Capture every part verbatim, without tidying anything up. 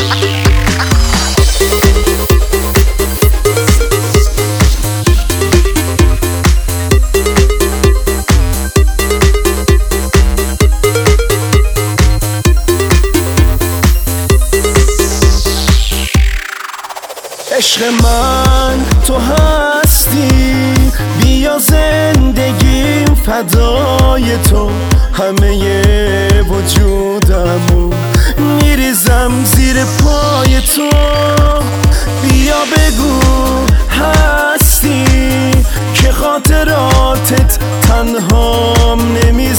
عشق من تو هستی، بیا زندگیم فدای تو، همه وجودمو میریزم زیر پای تو. بیا بگو هستی که خاطراتت تنهام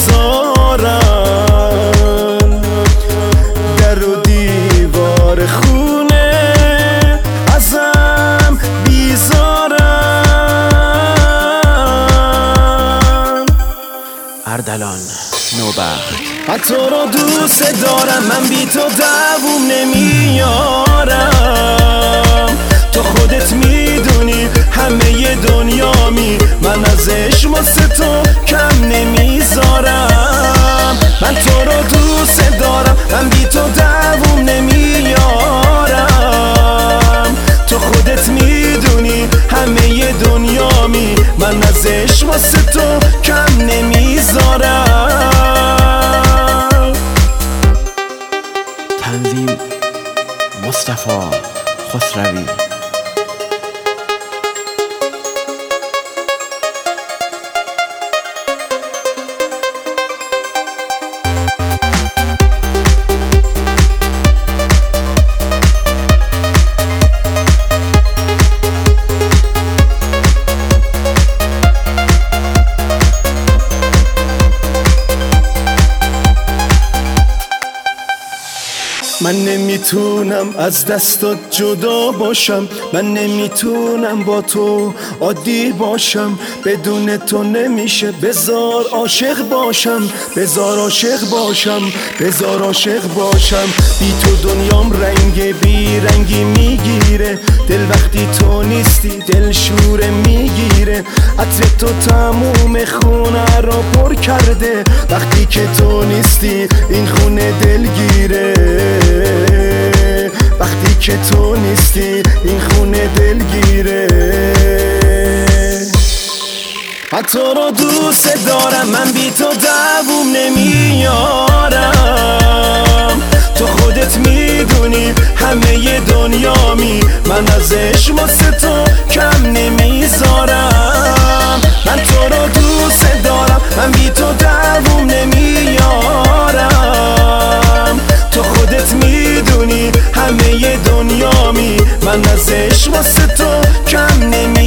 نمیذارن، در و دیوار خونه ازم بیزارن. اردلان نوبخت. من تو رو دوست دارم، من بی تو دووم نمیارم. تو خودت میدونی همه دنیامی، من ازش واسه تو کم نمیذارم. من تو رو دوست دارم، من بی تو دووم نمیارم. تو خودت میدونی همه دنیامی، من ازش واسه تو کم نمیذارم. تنظیم مصطفی خسروی. من نمیتونم از دستات جدا باشم، من نمیتونم با تو عادی باشم. بدون تو نمیشه، بذار عاشق باشم، بذار عاشق باشم، بذار عاشق باشم. بی تو دنیام رنگ بی رنگی میگیره، دل وقتی تو نیستی دل شوره میگیره. عطر تو تموم خونه رو پر کرده، وقتی که تو نیستی این خونه دلگیره. وقتی که تو نیستی این خونه دلگیره. من تو رو دوست دارم، من بی تو دووم نمیارم. تو خودت میدونی همه دنیامی، من ازش واسه تو کم نمیذارم. من تو رو دوست دارم، من بی تو دووم نمیارم. تو خودت میدونی همه دنیامی، من ازش واسه تو کم نمی